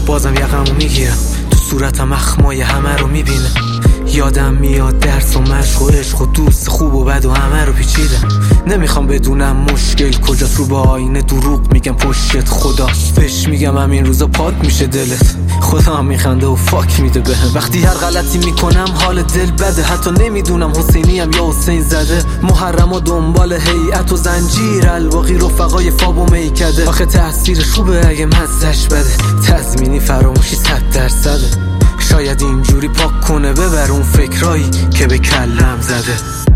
بازم یقمو میگیرم، تو صورتم اخمای همه رو میبینه. یادم میاد درس و مشق و عشق و دوست خوب و بد و همه رو پیچیدم. نمیخوام بدونم مشکل کجاست، رو با آینه دروغ میگم پشتت خداست. بهش میگم همین روزا پاک میشه دلت، خدا هم میخنده و فاک میده بهم. وقتی هر غلطی میکنم حال دل بده، حتی نمیدونم حسینیم یا حسین زده. محرم و دنبال هیئت و زنجیر، الباقی رفقای فاب و میکده. آخه تأثیرش خوبه اگه مزهش بده، تضمینی فراموشی 100%. شاید اینجوری پاک کنه ببر اون فکرایی که به کلم زده.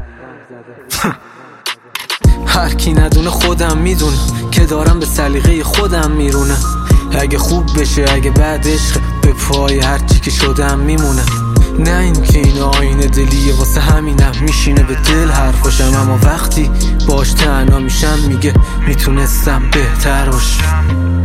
هر کی ندونه خودم میدونه که دارم به سلیقه خودم میرونه. اگه خوب بشه اگه بعد عشق، به پای هر چی که شدم میمونه. نه این که این آینه دلیه، واسه همینم میشینه به دل حرفاشم. اما وقتی باش تنها میشم میگه میتونستم بهتر باشم،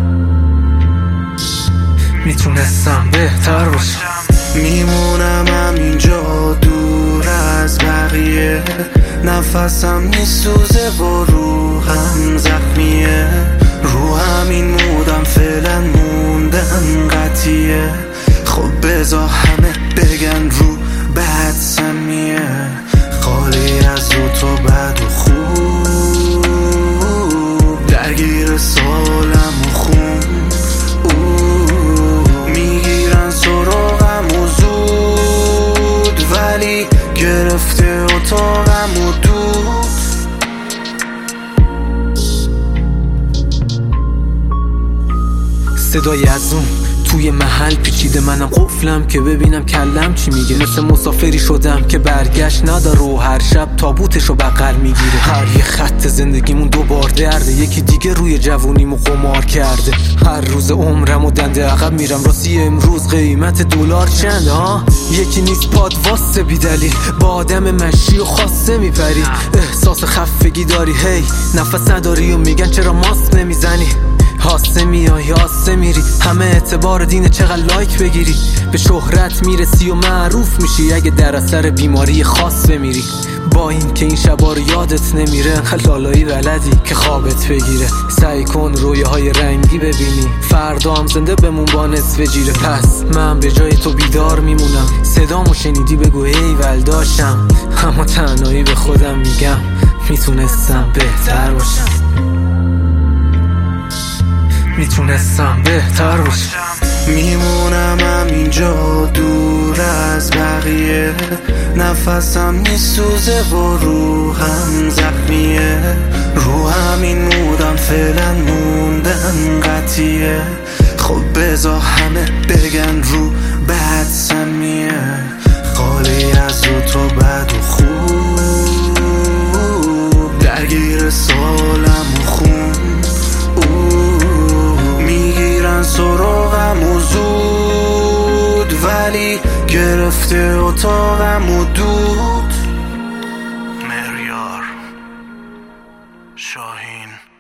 میتونستم بهتر باشم. میمونم همینجا دور از بقیه، نفسم میسوزه و روحم زخمیه. رو همین مودم فعلا موندن قطعیه. خب بذار همه بگن رو بد سمیه، خالی از لطف و بد و خوب، درگیر سالم و خون. میگیرن سراغم و زود، ولی گرفته اتاقم و دود. صدای از اون توی محل پیچیده، منم قفلم که ببینم کلم چی میگه. مثل مسافری شدم که برگشت نداره و هر شب تابوتشو بغل میگیره. هر یه خط زندگیمون دوبار درده، یکی دیگه روی جوونیمو قمار کرده. هر روز عمرم و دنده عقب میرم، راستی امروز قیمت دلار چنده ها؟ یکی نیست پاد واسه بی دلیل، با آدم مشی و خاصه میپری. احساس خفگی داری، هی نفس نداری و میگن چرا ماسک نمیزنی. هاسته میای هاسته میری، همه اعتبار دینه چقدر لایک بگیری. به شهرت میرسی و معروف میشی اگه در اثر بیماری خاص بمیری. با این که این شبا رو یادت نمیره، لالایی بلدی که خوابت بگیره. سعی کن رویاهای رنگی ببینی، فردا هم زنده بمون با نصف جیره. پس من به جای تو بیدار میمونم، صدامو شنیدی بگو ایول داشتم. اما تنهایی به خودم میگم میتونستم بهتر باشم، میتونستم بهتر باشم. میمونم همینجا دور از بقیه، نفسم میسوزه و روحم زخمیه. رو همین مودم فعلا موندن قطعیه. خب بذار همه بگن رو بد سمیه، خالی از لطف و بد و خوب، درگیر سالم و خون. سراغم و زود، ولی گرفته اتاقم و دود. مهریار شاهین.